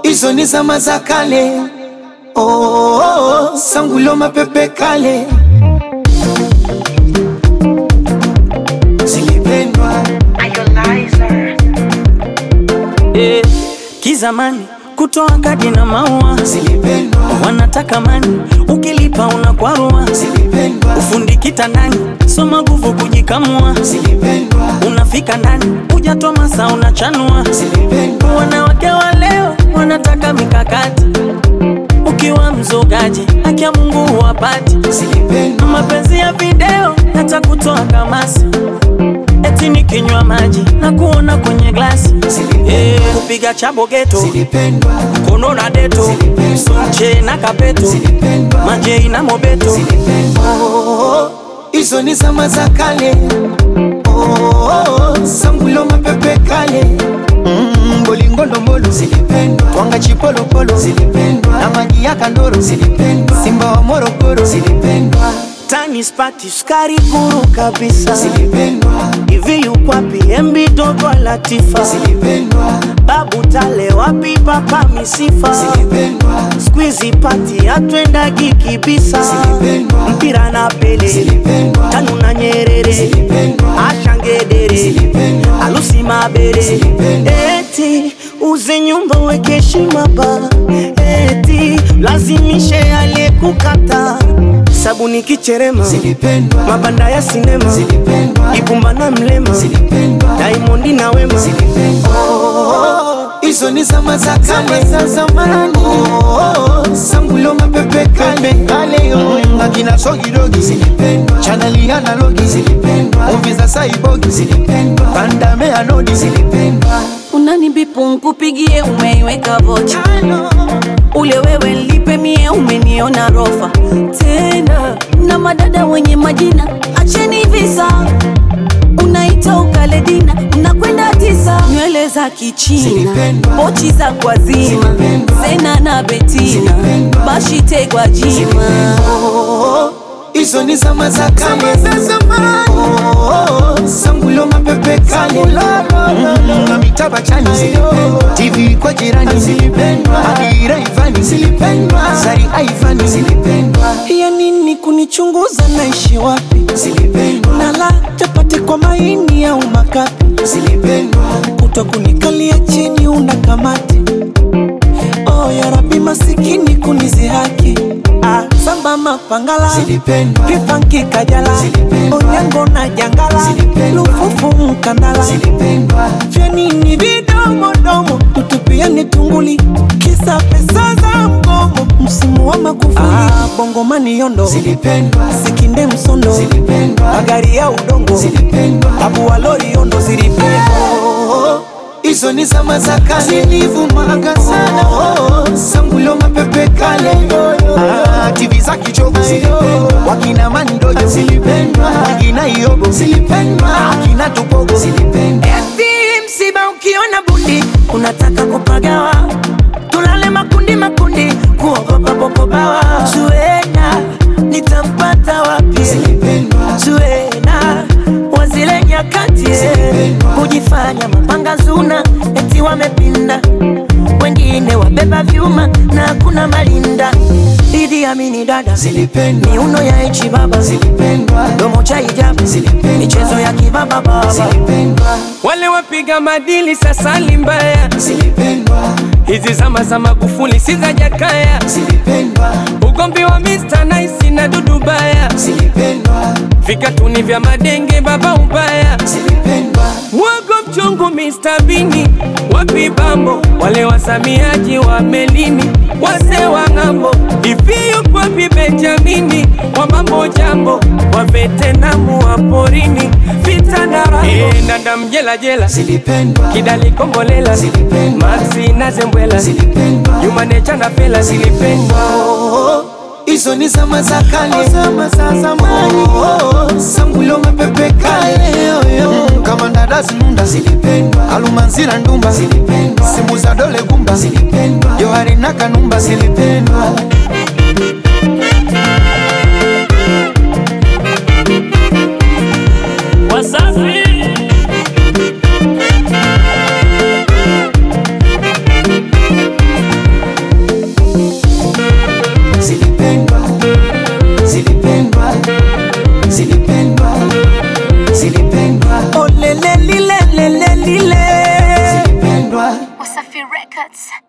Hizo ni zama za kale. Sangulo mapepe kale. Zilipendwa. Kizamani kutoa kadi na maua. Zilipendwa. Wanataka mani, ukilipa unakwarua. Zilipendwa. Ufundi kitandani, soma nguvu kujikamua. Zilipendwa. Unafika ndani, hujatoa masaa unachanua. Zilipendwa. Wanawake wa leo wanataka mikakati. Ukiwa mzogaji, haki ya Mungu huwapati. Zilipendwa. Mapenzi ya video yatakutoa kamasi. Eti nikinywa maji na kuona kwenye glasi. Kupiga chabo geto. Zilipendwa. Kono na deto. Sonche na kapeto. Zilipendwa. Majei na mobeto. Zilipendwa. Hizo ni zama za kale. Sangulo mapepe kale. Bolingo ndombolo. Zilipendwa. Twanga chipolo polo. Zilipendwa. Na maji ya kandoro. Zilipendwa. Simba wa Morogoro. Zilipendwa. Tani spati sukari guru kabisa. Zilipendwa. Hivi yukwapi MB dogo Latifa. Zilipendwa. Babu Tale wapi papa misifa. Zilipendwa. Squeezy party atwenda gikibisa. Zilipendwa. Mpira na Pele. Zilipendwa. Tanu na Nyerere. Zilipendwa. Ashangedere. Zilipendwa. Alusi Mabere. Zilipendwa. Eti uze nyumba weke heshima ba. Eti lazimishe aliyekukata. Sabuni kicherema. Zilipendwa. Mabanda ya sinema. Zilipendwa. Ibumba na Mlema. Zilipendwa. Diamond na Wema. Zilipendwa. Hizo ni zama za kale. Za zamani. Sangulo mapepe kale. Akina Sogidogi. Zilipendwa. Chaneli analogi. Zilipendwa. Movie za Saibogi. Zilipendwa. Pandame anodi. Zilipendwa. Unanibipu nkupigie umeiweka vocha. Ule wewe lipe mie umeniona rofa. Tena na madada wenye majina acheni visa. Unaita ukaledina unakwenda tisa. Nywele za kichina. Zilipendwa. Pochi za kwa zima. Zilipendwa. Zena na Betina. Zilipendwa. Bashite kwa jima. Hizo ni zama za kale. Za zamani. Sangulo mapepe kale. Na mitaba chani. Zilipendwa. TV kwa jirani. Zilipendwa. Adira Ivani. Zilipendwa. Zari Ivani. Zilipendwa. Ya nini kunichunguza naishi wapi? Zilipendwa. Nala chapati kwa maini au makapi. Zilipendwa. Kuto kunikalia chini unakamati. Oh ya Rabbi masikini kunizihaki. Samba mapangala. Zilipendwa. Kifanki kajala. Zilipendwa. Onyango na jangala. Zilipendwa. Lufufu mkandala. Zilipendwa. Vya nini vidomo domo tutupiani tunguli. Kisa pesa za mgomo msimu wa Magufuli. Bongo mani yondo. Zilipendwa. Sikinde msondo. Zilipendwa. Magari ya udongo. Zilipendwa. Abu wa lori yondo. Zilipendwa. Hizo ni zama za kale. Zilivumaga sana. Sangulo mapepe kale. TV za kichogo. Zilipendwa. Wakina Mandojo. Zilipendwa. Wakina Iyobo. Zilipendwa. Wakina Tupogo. Zilipendwa. Eti msiba ukiona bundi unataka kupagawa. Tulale makundi makundi kuogopa popo bawa. Zuena nitampata wapi? Zilipendwa. Zuena wazile nyakati. Kujifanya mapanga zuna eti wamepinda. Wengine wabeba vyuma na kuna malinda. Idi Amini dada. Zilipendwa. Miuno ya Ichi baba. Zilipendwa. Domo cha hijabu. Zilipendwa. Michezo ya kibaba baba. Zilipendwa. Wale wapiga madili sasa limbaya. Zilipendwa. Hizi zama za Magufuli si za Jakaya. Zilipendwa. Ugomvi wa Mr. Nice na Dudu Baya. Zilipendwa. Vikatuni vya madenge baba ubaya. Zilipendwa. Mwago mchungu Mr. Bini. Wapi bambo wale wasamiaji wa melini. Wase wa ngambo hivi yupo wapi Benjamini. Wa mambo jambo wa Vetenamu wa porini. Vita na rambo nanda mjela jela. Zilipendwa. Kidali Kombolela. Zilipendwa. Maxi na Zembwela. Zilipendwa. Yumanecha na Fela. Zilipendwa. Hizo ni zama za kale. Zama za zamani. Sangulo mapepe kale. Kama ndadazi nunda. Zilipendwa. Alumanzira ndumba. Zilipendwa. Simu za dole gumba. Zilipendwa. Johari na Kanumba. Zilipendwa. Wasafi. Records.